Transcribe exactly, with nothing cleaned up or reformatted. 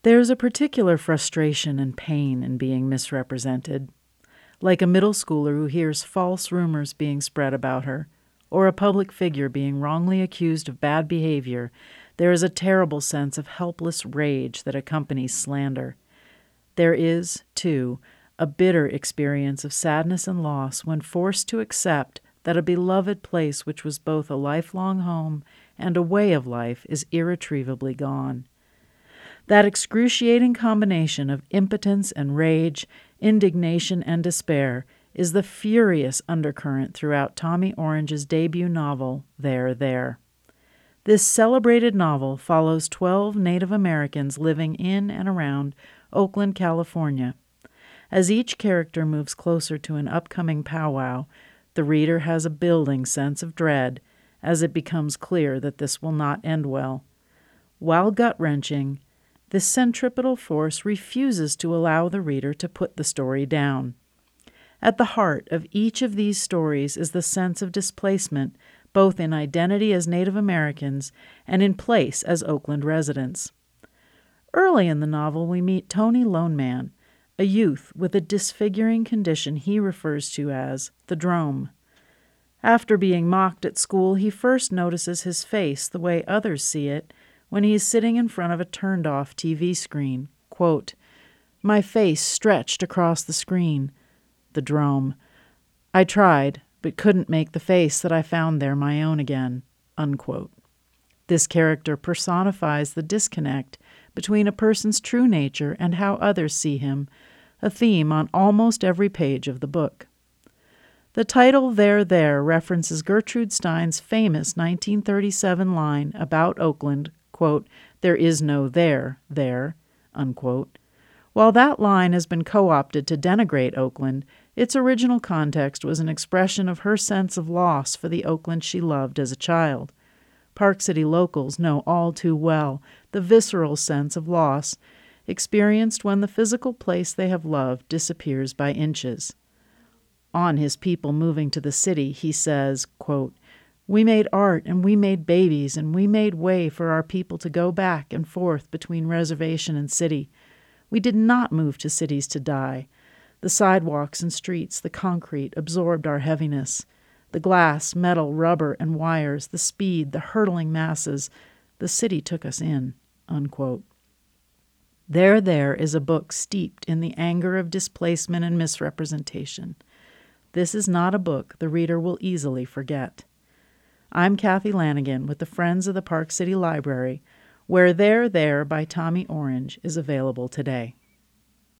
There's a particular frustration and pain in being misrepresented, like a middle schooler who hears false rumors being spread about her, or a public figure being wrongly accused of bad behavior. There is a terrible sense of helpless rage that accompanies slander. There is, too, a bitter experience of sadness and loss when forced to accept that a beloved place which was both a lifelong home and a way of life is irretrievably gone. That excruciating combination of impotence and rage, indignation and despair is the furious undercurrent throughout Tommy Orange's debut novel, There, There. This celebrated novel follows twelve Native Americans living in and around Oakland, California. As each character moves closer to an upcoming powwow, the reader has a building sense of dread as it becomes clear that this will not end well. While gut-wrenching, this centripetal force refuses to allow the reader to put the story down. At the heart of each of these stories is the sense of displacement, both in identity as Native Americans and in place as Oakland residents. Early in the novel, we meet Tony Lone Man, a youth with a disfiguring condition he refers to as the drome. After being mocked at school, he first notices his face the way others see it when he is sitting in front of a turned-off T V screen. Quote, "My face stretched across the screen." The drome. "I tried, but couldn't make the face that I found there my own again." Unquote. This character personifies the disconnect between a person's true nature and how others see him, a theme on almost every page of the book. The title There, There references Gertrude Stein's famous nineteen thirty-seven line about Oakland, quote, "There is no there, there," unquote. While that line has been co-opted to denigrate Oakland, its original context was an expression of her sense of loss for the Oakland she loved as a child. Park City locals know all too well the visceral sense of loss experienced when the physical place they have loved disappears by inches. On his people moving to the city, he says, quote, "We made art and we made babies and we made way for our people to go back and forth between reservation and city. We did not move to cities to die. The sidewalks and streets, the concrete, absorbed our heaviness. The glass, metal, rubber, and wires, the speed, the hurtling masses, the city took us in." Unquote. There, There is a book steeped in the anger of displacement and misrepresentation. This is not a book the reader will easily forget. I'm Kathy Lanigan with the Friends of the Park City Library, where There, There by Tommy Orange is available today.